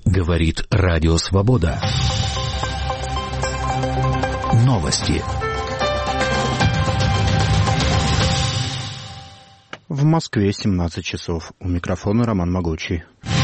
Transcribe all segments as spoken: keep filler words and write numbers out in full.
Говорит Радио Свобода. Новости. В Москве семнадцать часов. У микрофона Роман Могучий.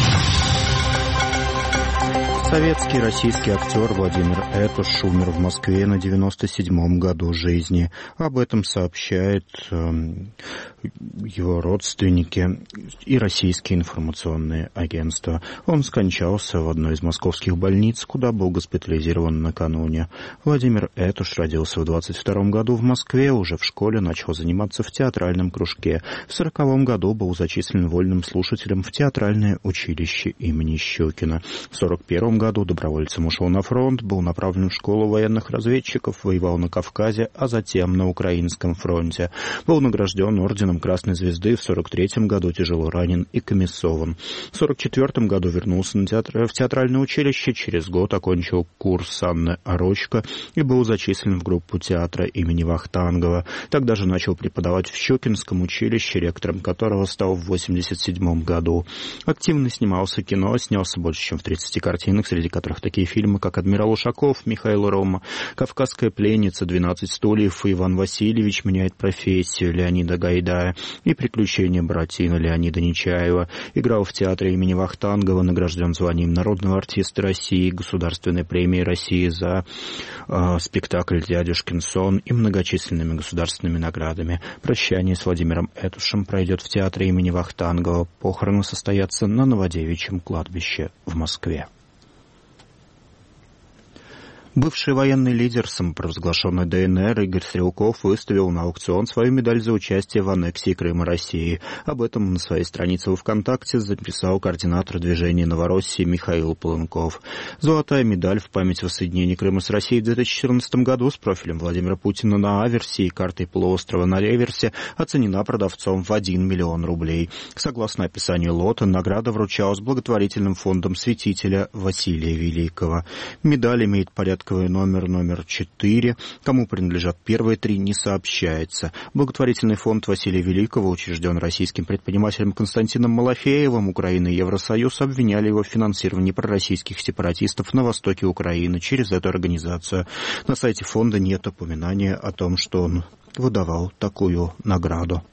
Советский российский актер Владимир Этуш умер в Москве на девяносто седьмом году жизни. Об этом сообщают э, его родственники и российские информационные агентства. Он скончался в одной из московских больниц, куда был госпитализирован накануне. Владимир Этуш родился в двадцать втором году в Москве, уже в школе начал заниматься в театральном кружке. В сороковом году был зачислен вольным слушателем в театральное училище имени Щукина. В сорок первом году добровольцем ушел на фронт, был направлен в школу военных разведчиков, воевал на Кавказе, а затем на Украинском фронте. Был награжден орденом Красной Звезды, в сорок третьем году тяжело ранен и комиссован. В сорок четвертом году вернулся на театр... в театральное училище, через год окончил курс Анны Орочко и был зачислен в группу театра имени Вахтангова. Тогда же начал преподавать в Щукинском училище, ректором которого стал в восемьдесят седьмом году. Активно снимался в кино, снялся больше, чем в тридцати картинах, среди которых такие фильмы, как «Адмирал Ушаков», «Михаил Рома», «Кавказская пленница», «двенадцать стульев», «Иван Васильевич меняет профессию» Леонида Гайдая и «Приключения Буратино» Леонида Нечаева. Играл в театре имени Вахтангова, награжден званием народного артиста России, Государственной премией России за э, спектакль «Дядюшкин сон» и многочисленными государственными наградами. Прощание с Владимиром Этушем пройдет в театре имени Вахтангова. Похороны состоятся на Новодевичьем кладбище в Москве. Бывший военный лидер самопровозглашенной ДНР Игорь Стрелков выставил на аукцион свою медаль за участие в аннексии Крыма России. Об этом на своей странице во ВКонтакте записал координатор движения Новороссии Михаил Полынков. Золотая медаль в память воссоединения Крыма с Россией в две тысячи четырнадцатом году с профилем Владимира Путина на аверсе и картой полуострова на реверсе оценена продавцом в один миллион рублей. Согласно описанию лота, награда вручалась благотворительным фондом святителя Василия Великого. Медаль имеет порядок номер номер четыре. Кому принадлежат первые три, не сообщается. Благотворительный фонд Василия Великого учрежден российским предпринимателем Константином Малафеевым. Украина и Евросоюз обвиняли его в финансировании пророссийских сепаратистов на востоке Украины через эту организацию. На сайте фонда нет упоминания о том, что он выдавал такую награду.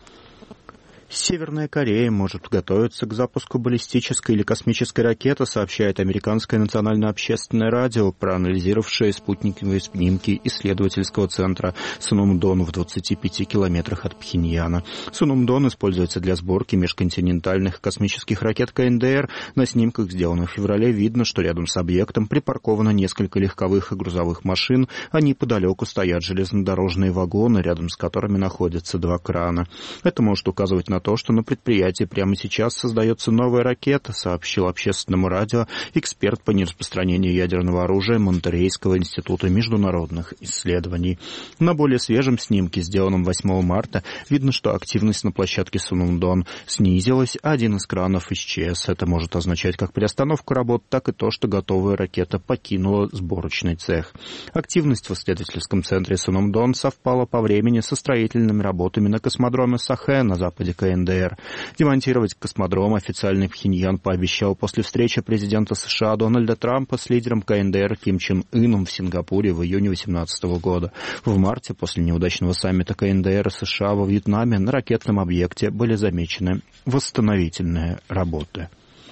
Северная Корея может готовиться к запуску баллистической или космической ракеты, сообщает американское национальное общественное радио, проанализировавшее спутниковые снимки исследовательского центра Сунумдон в двадцати пяти километрах от Пхеньяна. Сунумдон используется для сборки межконтинентальных космических ракет КНДР. На снимках, сделанных в феврале, видно, что рядом с объектом припарковано несколько легковых и грузовых машин, а неподалеку стоят железнодорожные вагоны, рядом с которыми находятся два крана. Это может указывать на то, что на предприятии прямо сейчас создается новая ракета, сообщил общественному радио эксперт по нераспространению ядерного оружия Монтерейского института международных исследований. На более свежем снимке, сделанном восьмого марта, видно, что активность на площадке Сунумдон снизилась, а один из кранов исчез. Это может означать как приостановку работ, так и то, что готовая ракета покинула сборочный цех. Активность в исследовательском центре Сунумдон совпала по времени со строительными работами на космодроме Сахэ на западе КНДР. Демонтировать космодром официальный Пхеньян пообещал после встречи президента США Дональда Трампа с лидером КНДР Ким Чен Ыном в Сингапуре в июне две тысячи восемнадцатого года. В марте, после неудачного саммита КНДР и США во Вьетнаме, на ракетном объекте были замечены восстановительные работы.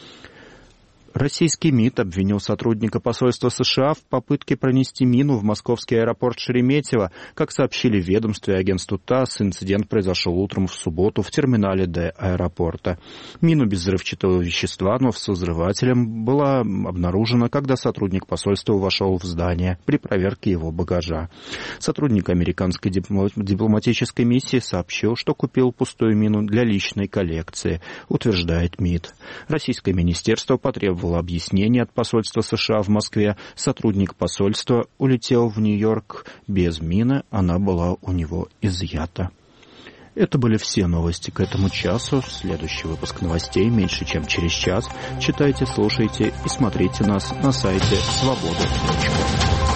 Российский МИД обвинил сотрудника посольства США в попытке пронести мину в московский аэропорт Шереметьево. Как сообщили в ведомстве и агентству ТАСС, инцидент произошел утром в субботу в терминале Д аэропорта. Мина без взрывчатого вещества, но с взрывателем, была обнаружена, когда сотрудник посольства вошел в здание при проверке его багажа. Сотрудник американской дипломатической миссии сообщил, что купил пустую мину для личной коллекции, утверждает МИД. Российское министерство потребовало объяснение от посольства США в Москве. Сотрудник посольства улетел в Нью-Йорк без мины, она была у него изъята. Это были все новости к этому часу. Следующий выпуск новостей меньше чем через час. Читайте, слушайте и смотрите нас на сайте свобода точка ру.